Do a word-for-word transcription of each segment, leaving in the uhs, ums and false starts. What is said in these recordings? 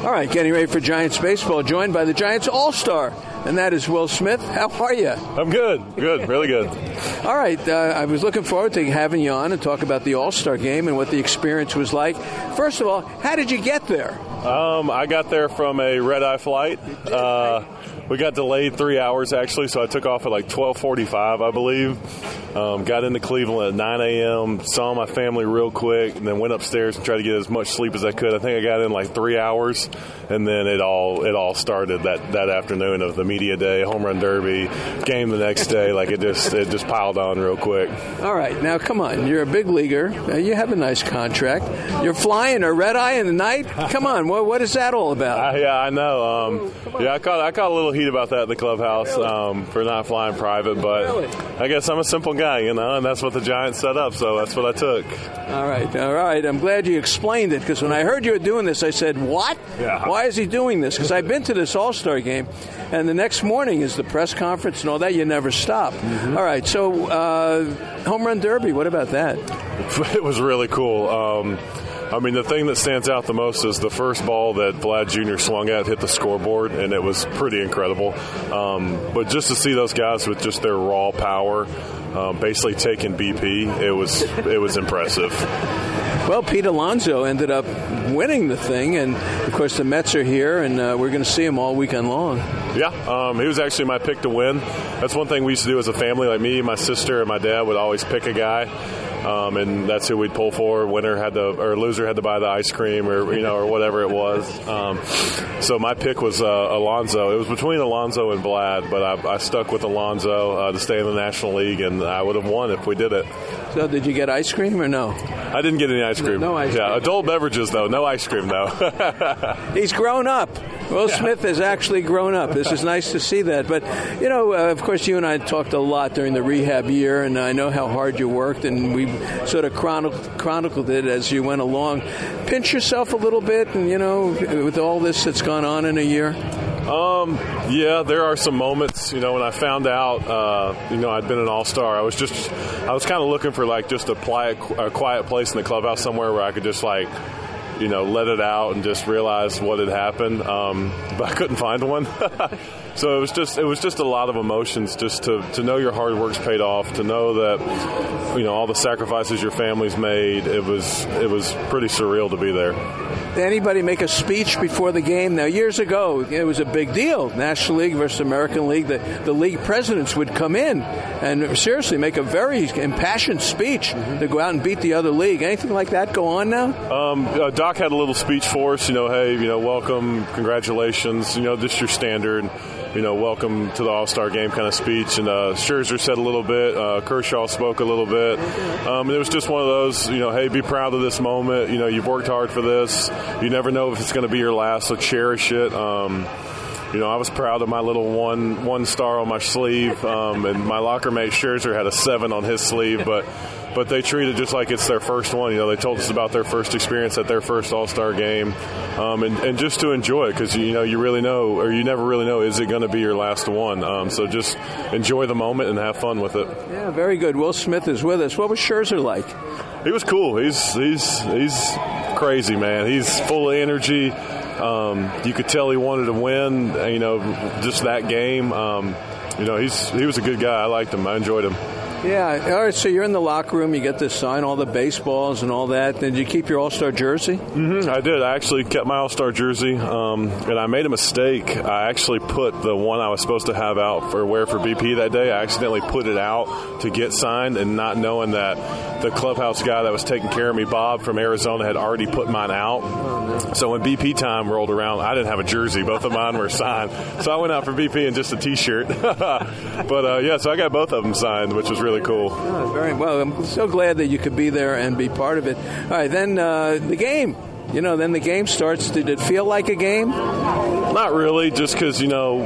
All right, getting ready for Giants baseball, joined by the Giants All-Star, and that is Will Smith. How are you? I'm good, good, really good. All right, uh, I was looking forward to having you on and talk about the All-Star game and what the experience was like. First of all, how did you get there? Um, I got there from a red-eye flight. Uh, we got delayed three hours, actually, so I took off at like twelve forty-five, I believe. Um, got into Cleveland at nine a.m., saw my family real quick, and then went upstairs and tried to get as much sleep as I could. I think I got in like three hours, and then it all it all started that, that afternoon of the media day, home run derby, game the next day. Like it just it just piled on real quick. All right, now come on, you're a big leaguer. Uh, you have a nice contract. You're flying a red eye in the night. Come on, what what is that all about? Uh, yeah, I know. Um, oh, yeah, I caught I caught a little heat about that in the clubhouse really? um, for not flying private, but really? I guess I'm a simple guy, you know, and that's what the Giants set up, so that's what I took. All right, all right. I'm glad you explained it, because when I heard you were doing this, I said, what? Yeah. Why is he doing this? Because I've been to this All-Star game, and the next morning is the press conference and all that. You never stop. Mm-hmm. All right, so uh, home run derby, what about that? It was really cool. Um, I mean, the thing that stands out the most is the first ball that Vlad Junior swung at hit the scoreboard, and it was pretty incredible. Um, but just to see those guys with just their raw power, um, basically taking B P, it was it was impressive. Well, Pete Alonso ended up winning the thing, and of course the Mets are here, and uh, we're going to see him all weekend long. Yeah, um, he was actually my pick to win. That's one thing we used to do as a family. Like me, my sister, and my dad would always pick a guy. Um, and that's who we'd pull for. Winner had to, or loser had to buy the ice cream, or you know, or whatever it was. Um, so my pick was uh, Alonso. It was between Alonso and Vlad, but I, I stuck with Alonso uh, to stay in the National League, and I would have won if we did it. So did you get ice cream or no? I didn't get any ice cream. No, no ice yeah, cream. Adult beverages though, no ice cream though. He's grown up. Will yeah. Smith has actually grown up. This is nice to see that. But, you know, uh, of course, you and I talked a lot during the rehab year, and I know how hard you worked, and we sort of chronicled, chronicled it as you went along. Pinch yourself a little bit, and, you know, with all this that's gone on in a year? Um, yeah, there are some moments, you know, when I found out, uh, you know, I'd been an all-star, I was just, I was kind of looking for, like, just a quiet, a quiet place in the clubhouse somewhere where I could just, like, you know, let it out and just realize what had happened. Um, but I couldn't find one. So it was just it was just a lot of emotions, just to, to know your hard work's paid off, to know that, you know, all the sacrifices your family's made. It was it was pretty surreal to be there. Did anybody make a speech before the game? Now, years ago, it was a big deal. National League versus American League. The, the league presidents would come in and seriously make a very impassioned speech mm-hmm. to go out and beat the other league. Anything like that go on now? Um, uh, Doc had a little speech for us, you know, hey, you know, welcome, congratulations, you know, just your standard, you know, welcome to the All-Star game kind of speech. And uh, Scherzer said a little bit. Uh, Kershaw spoke a little bit. Um, and it was just one of those, you know, hey, be proud of this moment. You know, you've worked hard for this. You never know if it's going to be your last, so cherish it. Um, you know, I was proud of my little one one star on my sleeve. Um, and my locker mate Scherzer had a seven on his sleeve. But but they treat it just like it's their first one. You know, they told us about their first experience at their first All-Star game. Um, and, and just to enjoy it, because, you know, you really know, or you never really know, is it going to be your last one? Um, so just enjoy the moment and have fun with it. Yeah, very good. Will Smith is with us. What was Scherzer like? He was cool. He's he's he's crazy, man. He's full of energy. Um, you could tell he wanted to win, you know, just that game. Um, you know, he's he was a good guy. I liked him. I enjoyed him. Yeah. All right. So you're in the locker room. You get to sign all the baseballs and all that. Did you keep your All-Star jersey? Mm-hmm. I did. I actually kept my All-Star jersey, um, and I made a mistake. I actually put the one I was supposed to have out for wear for B P that day. I accidentally put it out to get signed, and not knowing that the clubhouse guy that was taking care of me, Bob from Arizona, had already put mine out. Oh, no. So when B P time rolled around, I didn't have a jersey. Both of mine were signed. So I went out for B P in just a T-shirt. But, uh, yeah, so I got both of them signed, which was really cool. Oh, very well. I'm so glad that you could be there and be part of it. All right, then uh, the game. You know, then the game starts. Did it feel like a game? Not really, just because, you know,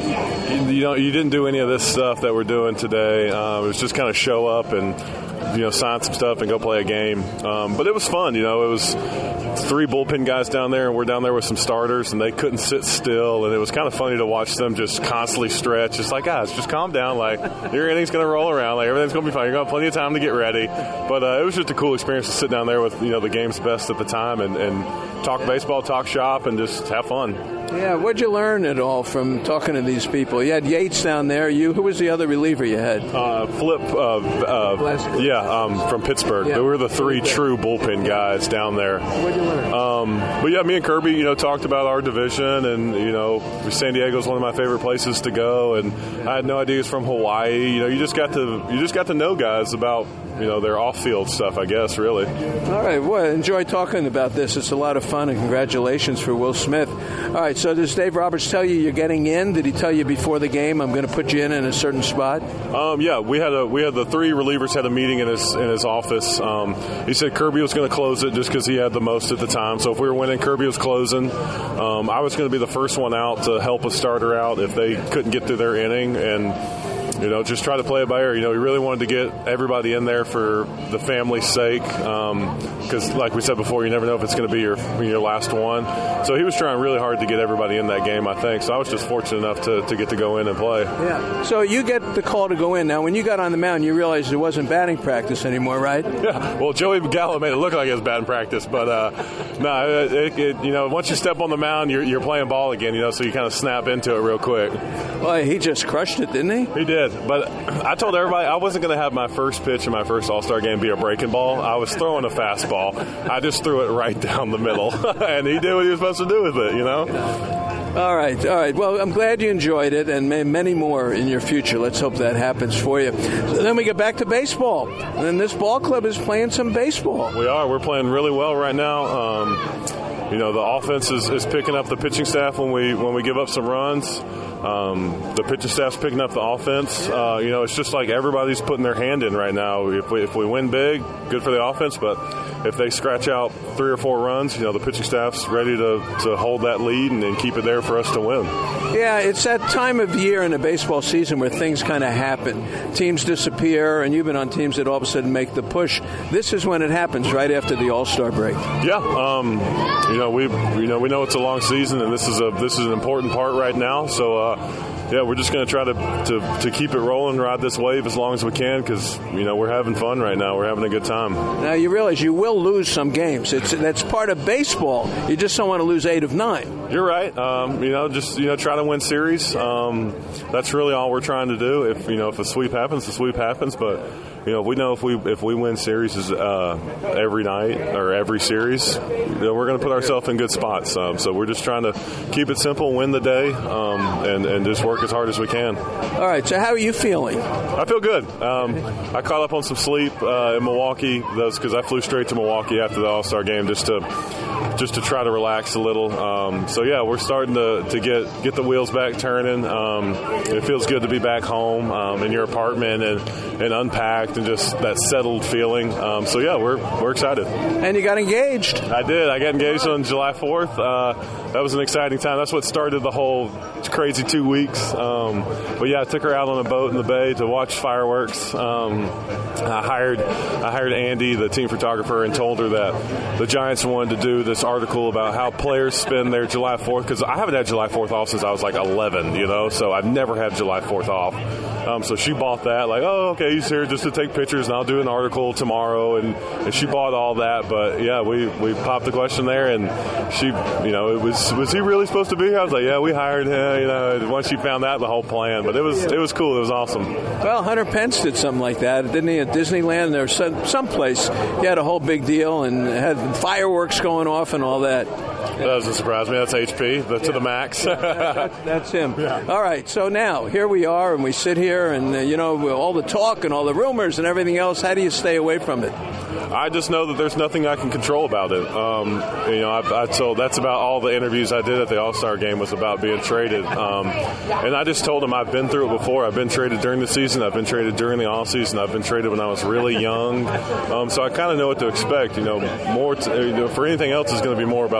you, you know, you didn't do any of this stuff that we're doing today. Uh, it was just kind of show up and, you know, sign some stuff and go play a game. Um, but it was fun, you know. It was three bullpen guys down there, and we're down there with some starters, and they couldn't sit still, and it was kind of funny to watch them just constantly stretch. It's like, guys, just calm down. Like, your inning's going to roll around. Like, everything's going to be fine. You're going to have plenty of time to get ready. But uh, it was just a cool experience to sit down there with, you know, the game's best at the time and, and talk baseball, talk shop, and just have fun. Yeah, what'd you learn at all from talking to these people? You had Yates down there. You, who was the other reliever you had? Uh, Flip, uh, uh, yeah, um, from Pittsburgh. Yeah. They were the three true bullpen guys down there. What'd you learn? Um, but yeah, me and Kirby, you know, talked about our division, and you know, San Diego's one of my favorite places to go, and I had no idea he was from Hawaii. You know, you just got to you just got to know guys about, you know, their off-field stuff, I guess, really. All right, well, enjoy talking about this. It's a lot of fun, and congratulations for Will Smith. All right, so does Dave Roberts tell you you're getting in? Did he tell you before the game, I'm going to put you in in a certain spot? Um, yeah, we had a we had the three relievers had a meeting in his in his office. Um, he said Kirby was going to close it just because he had the most at the time. So if we were winning, Kirby was closing. Um, I was going to be the first one out to help a starter out if they couldn't get through their inning, and you know, just try to play it by ear. You know, we really wanted to get everybody in there for the family's sake, because, um, like we said before, you never know if it's going to be your your last one. So he was trying really hard to get everybody in that game, I think. So I was just fortunate enough to, to get to go in and play. Yeah. So you get the call to go in. Now, when you got on the mound, you realized it wasn't batting practice anymore, right? Yeah. Well, Joey Gallo made it look like it was batting practice, but uh, no, it, it, you know, once you step on the mound, you're, you're playing ball again. You know, so you kind of snap into it real quick. Well, he just crushed it, didn't he? He did. But I told everybody I wasn't going to have my first pitch in my first All-Star game be a breaking ball. I was throwing a fastball. I just threw it right down the middle, and he did what he was supposed to do with it, you know? All right, all right. Well, I'm glad you enjoyed it, and may many more in your future. Let's hope that happens for you. So then we get back to baseball, and then this ball club is playing some baseball. We are. We're playing really well right now. Um, you know, the offense is, is picking up the pitching staff when we when we give up some runs. Um, the pitching staff's picking up the offense. Uh, you know, it's just like everybody's putting their hand in right now. If we if we win big, good for the offense. But if they scratch out three or four runs, you know, the pitching staff's ready to, to hold that lead and, and keep it there for us to win. Yeah, it's that time of year in the baseball season where things kind of happen. Teams disappear, and you've been on teams that all of a sudden make the push. This is when it happens, right after the All-Star break. Yeah, um, you know we you know we know it's a long season, and this is a this is an important part right now. So. Uh, Yeah, we're just going to try to, to to keep it rolling, ride this wave as long as we can, because you know we're having fun right now. We're having a good time. Now you realize you will lose some games. It's that's part of baseball. You just don't want to lose eight of nine. You're right. Um, you know, just you know, try to win series. Um, that's really all we're trying to do. If you know, if a sweep happens, the sweep happens. But you know, we know if we if we win series uh, every night or every series, you know, we're going to put ourselves in good spots. Um, so we're just trying to keep it simple, win the day, um, and and just work as hard as we can. All right. So how are you feeling? I feel good. Um, I caught up on some sleep uh, in Milwaukee. Those because I flew straight to Milwaukee after the All-Star game just to just to try to relax a little. Um, so yeah, we're starting to, to get get the wheels back turning. Um, it feels good to be back home um, in your apartment and, and unpacked and just that settled feeling. Um, so yeah, we're we're excited. And you got engaged. I did. I got engaged on July fourth. Uh, that was an exciting time. That's what started the whole crazy two weeks. Um, but yeah, I took her out on a boat in the bay to watch fireworks. Um, I hired I hired Andy, the team photographer, and told her that the Giants wanted to do this article about how players spend their July fourth, because I haven't had July fourth off since I was like eleven, you know, so I've never had July fourth off. Um, so she bought that, like, oh, okay, he's here just to take pictures, and I'll do an article tomorrow, and, and she bought all that. But yeah, we, we popped the question there, and she, you know, it was was he really supposed to be here? I was like, yeah, we hired him, you know. Once she found out the whole plan, but it was it was cool, it was awesome. Well, Hunter Pence did something like that, didn't he? At Disneyland, there was some someplace he had a whole big deal and had fireworks going off and all that. That doesn't surprise me. That's H P, the, to the max. that, that's him. Yeah. All right, so now here we are, and we sit here, and uh, you know, all the talk and all the rumors and everything else. How do you stay away from it? I just know that there's nothing I can control about it. Um, you know, I, I told that's about all the interviews I did at the All-Star game was about being traded. Um, and I just told them I've been through it before. I've been traded during the season. I've been traded during the off season. I've been traded when I was really young. Um, so I kind of know what to expect. You know, more to, you know, for anything else is going to be more about Taylor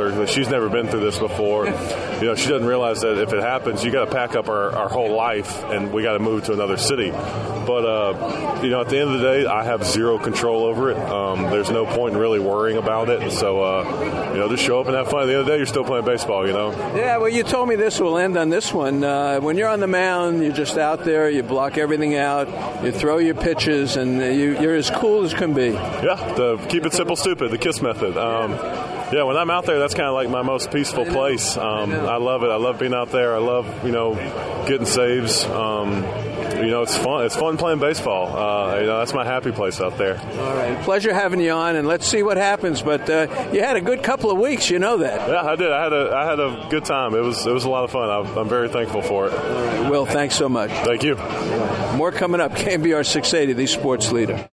her. She's never been through this before. You know, she doesn't realize that if it happens, you got to pack up our, our whole life, and we got to move to another city. But, uh, you know, at the end of the day, I have zero control over it. Um, there's no point in really worrying about it. So, uh, you know, just show up and have fun. At the end of the day, you're still playing baseball, you know? Yeah, well, you told me this. We'll end on this one. Uh, when you're on the mound, you're just out there. You block everything out. You throw your pitches, and you, you're as cool as can be. Yeah, the keep it simple, stupid, the KISS method. Um, yeah, when I'm out there, that's kind of like my most peaceful place. Um, I, I love it. I love being out there. I love, you know, getting saves. Um, you know, it's fun. It's fun playing baseball. Uh, you know, that's my happy place out there. All right. Pleasure having you on, and let's see what happens. But uh, you had a good couple of weeks. You know that. Yeah, I did. I had a I had a good time. It was it was a lot of fun. I'm, I'm very thankful for it. All right. Will, thanks so much. Thank you. More coming up. K N B R six eighty, the sports leader.